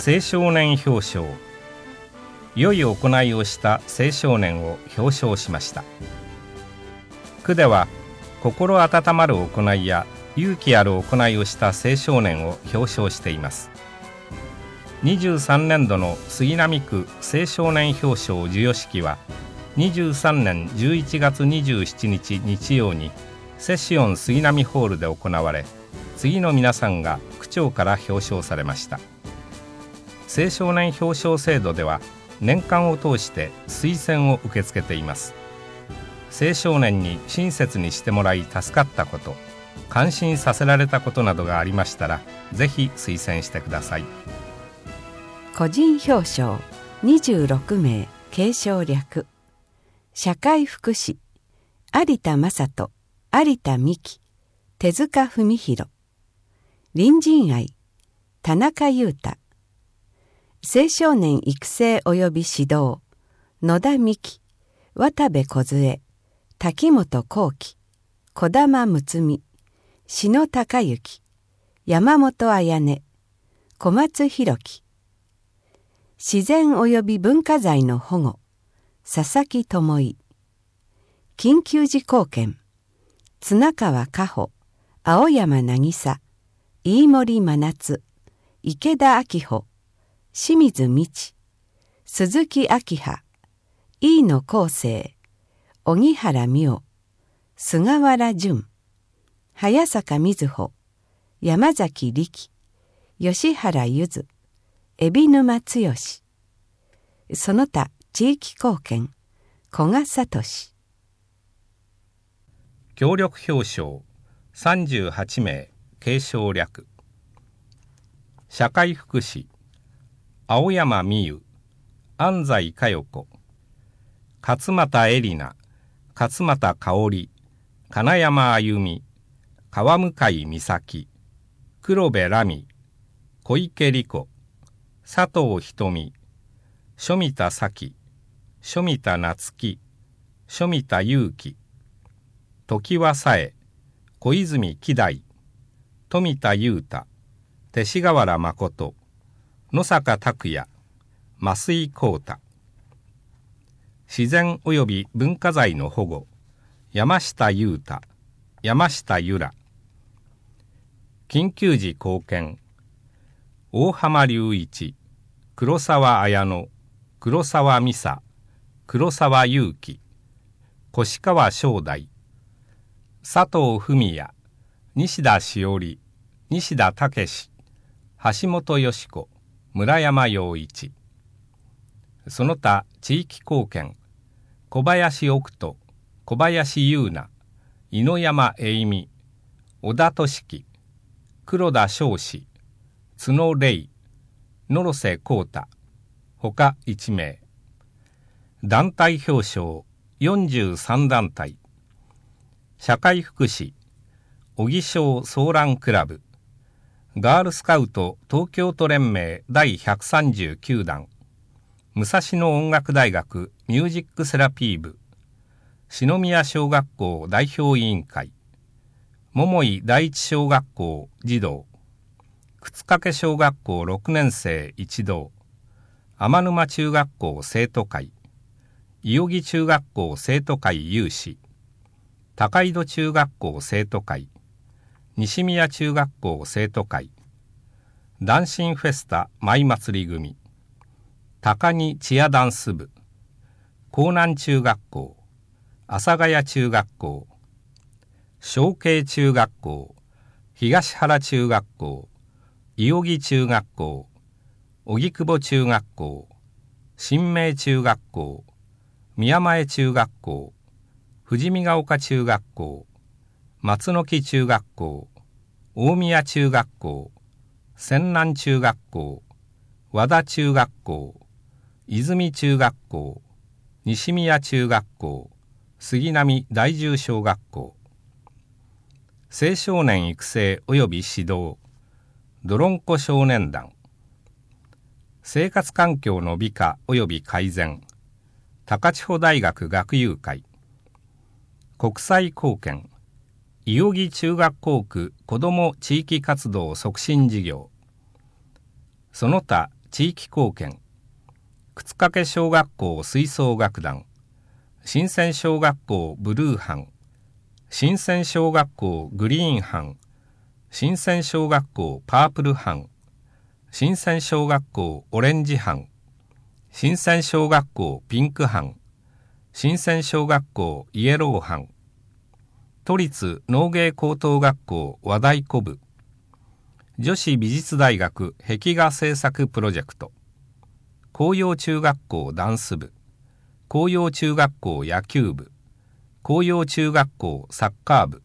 青少年表彰。良い行いをした青少年を表彰しました。区では心温まる行いや勇気ある行いをした青少年を表彰しています。23年度の杉並区青少年表彰授与式は23年11月27日日曜にセシオン杉並ホールで行われ、次の皆さんが区長から表彰されました。青少年表彰制度では年間を通して推薦を受け付けています。青少年に親切にしてもらい助かったこと、感心させられたことなどがありましたら、ぜひ推薦してください。 個人表彰26名継承略。社会福祉有田正人、有田美希、手塚文弘。隣人愛田中裕太。青少年育成及び指導野田美希、渡部梢、滝本幸喜、児玉睦美、篠孝之、山本彩音、小松弘樹。自然及び文化財の保護佐々木智衣。緊急時貢献綱川佳穂、青山渚、飯森真夏、池田明穂、清水美智、鈴木明葉、飯野康生、荻原美桜、菅原淳、早坂瑞穂、山崎力、吉原ゆず、海老沼剛。その他地域貢献古賀聡。 協力表彰38名継承略。社会福祉青山美優、安西佳代子、勝俣絵里奈、勝俣香織、金山あゆみ、川向美咲、黒部ラミ、小池理子、佐藤瞳、庶田咲、庶田夏樹、庶田祐樹、常盤紗恵、小泉希代、富田裕太、勅使河原誠、野坂拓也、増井幸太。自然及び文化財の保護山下裕太、山下由良。緊急時貢献大浜隆一、黒沢綾乃、黒沢美沙、黒沢祐樹、越川正大、佐藤文也、西田しおり、西田武史、橋本よし子、村山陽一。その他地域貢献小林奥人、小林優奈、井野山栄美、小田俊樹、黒田翔士、角玲、野呂瀬光太、他1名。団体表彰43団体。社会福祉小木賞ソーランクラブ、ガールスカウト東京都連盟第139弾、武蔵野音楽大学ミュージックセラピー部、篠宮小学校代表委員会、桃井第一小学校児童、靴掛小学校6年生一同、天沼中学校生徒会、伊予木中学校生徒会有志、高井戸中学校生徒会、西宮中学校生徒会、ダンシンフェスタ舞祭り組、高木チアダンス部、江南中学校、阿佐ヶ谷中学校、小慶中学校、東原中学校、伊予木中学校、荻窪中学校、新明中学校、宮前中学校、富士見ヶ丘中学校、松の木中学校、大宮中学校、泉南中学校、和田中学校、泉中学校、西宮中学校、杉並第十小学校。青少年育成及び指導どろんこ少年団。生活環境の美化及び改善高千穂大学学友会。国際貢献伊予木中学校区子ども地域活動促進事業。その他地域貢献、靴掛小学校吹奏楽団、新鮮小学校ブルー班、新鮮小学校グリーン班、新鮮小学校パープル班、新鮮小学校オレンジ班、新鮮小学校ピンク班、新鮮小学校イエロー班、都立農芸高等学校和太鼓部、女子美術大学壁画制作プロジェクト、紅葉中学校ダンス部、紅葉中学校野球部、紅葉中学校サッカー部。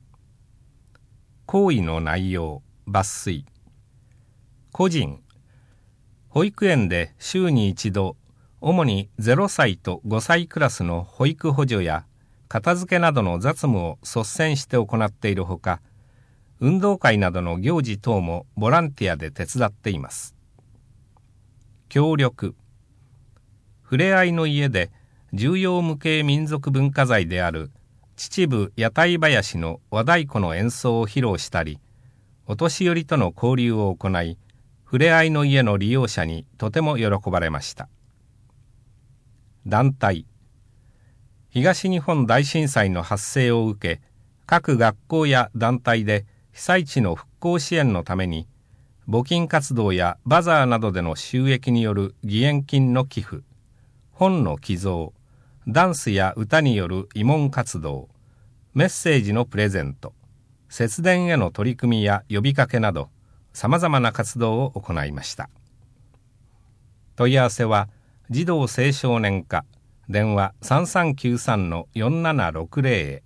行為の内容、抜粋。個人、保育園で週に一度、主に0歳と5歳クラスの保育補助や片付けなどの雑務を率先して行っているほか、運動会などの行事等もボランティアで手伝っています。協力、ふれあいの家で重要無形民族文化財である秩父屋台囃子の和太鼓の演奏を披露したり、お年寄りとの交流を行い、ふれあいの家の利用者にとても喜ばれました。団体、東日本大震災の発生を受け、各学校や団体で被災地の復興支援のために、募金活動やバザーなどでの収益による義援金の寄付、本の寄贈、ダンスや歌による慰問活動、メッセージのプレゼント、節電への取り組みや呼びかけなど、さまざまな活動を行いました。問い合わせは、児童青少年課、電話 3393-4760 へ。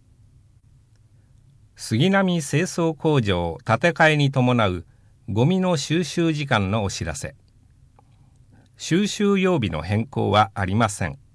杉並清掃工場建て替えに伴うゴミの収集時間のお知らせ。収集曜日の変更はありません。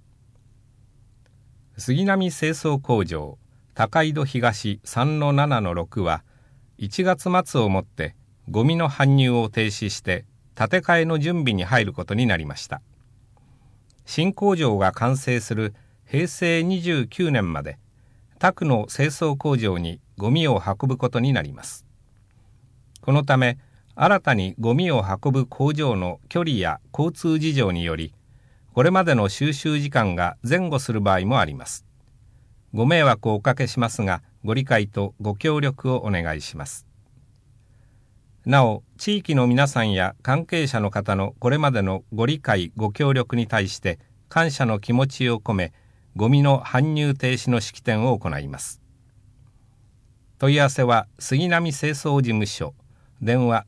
杉並清掃工場高井戸東 3-7-6 は1月末をもってゴミの搬入を停止して建て替えの準備に入ることになりました。新工場が完成する平成29年まで他区の清掃工場にゴミを運ぶことになります。このため新たにゴミを運ぶ工場の距離や交通事情により、これまでの収集時間が前後する場合もあります。ご迷惑をおかけしますが、ご理解とご協力をお願いします。なお、地域の皆さんや関係者の方のこれまでのご理解、ご協力に対して感謝の気持ちを込め、ゴミの搬入停止の式典を行います。問い合わせは杉並清掃事務所、電話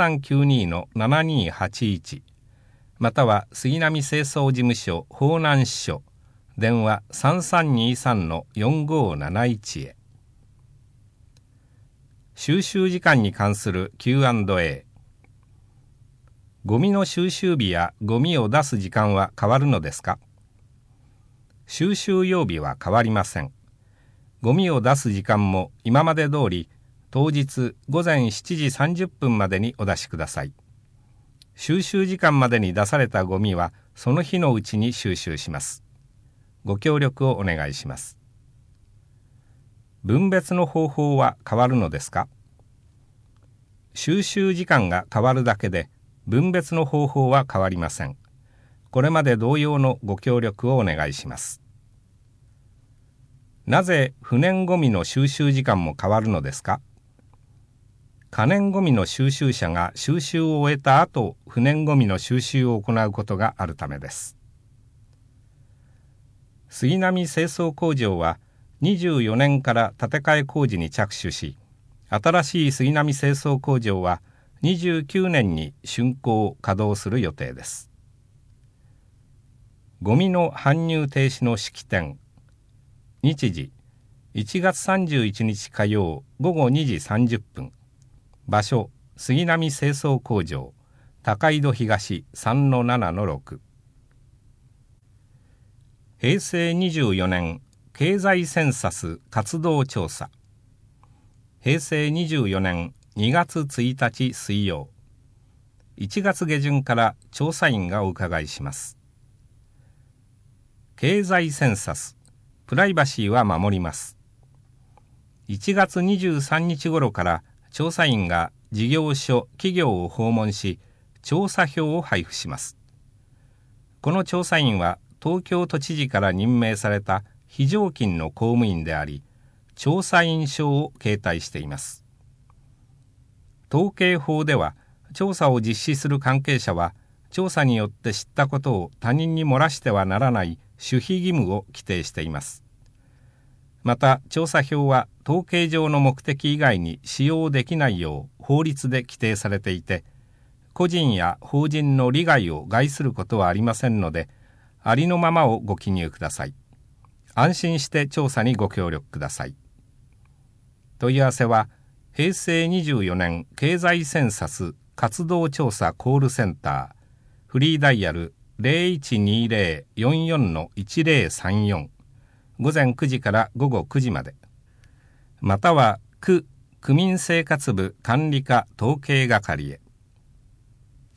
3392-7281 または杉並清掃事務所方南支所電話 3323-4571 へ。収集時間に関する Q&A。 ゴミの収集日やゴミを出す時間は変わるのですか？収集曜日は変わりません。ゴミを出す時間も今まで通り当日午前7時30分までにお出しください。収集時間までに出されたゴミはその日のうちに収集します。ご協力をお願いします。分別の方法は変わるのですか？収集時間が変わるだけで分別の方法は変わりません。これまで同様のご協力をお願いします。なぜ不燃ゴミの収集時間も変わるのですか？可燃ゴミの収集車が収集を終えた後、不燃ゴミの収集を行うことがあるためです。杉並清掃工場は24年から建て替え工事に着手し、新しい杉並清掃工場は29年に竣工稼働する予定です。ゴミの搬入停止の式典。日時1月31日火曜午後2時30分。場所杉並清掃工場高井戸東 3-7-6。平成24年経済センサス活動調査。平成24年2月1日水曜。1月下旬から調査員がお伺いします。経済センサス、プライバシーは守ります。1月23日頃から調査員が事業所、企業を訪問し、 調査票を配布します。この調査員は東京都知事から任命された非常勤の公務員であり、調査員証を携帯しています。統計法では、調査を実施する関係者は、調査によって知ったことを他人に漏らしてはならない守秘義務を規定しています。また、調査票は統計上の目的以外に使用できないよう法律で規定されていて、個人や法人の利害を害することはありませんので、ありのままをご記入ください。安心して調査にご協力ください。問い合わせは、平成24年経済センサス活動調査コールセンター、フリーダイヤル 0120-44-1034、午前9時から午後9時まで、または区民生活部管理課統計係へ。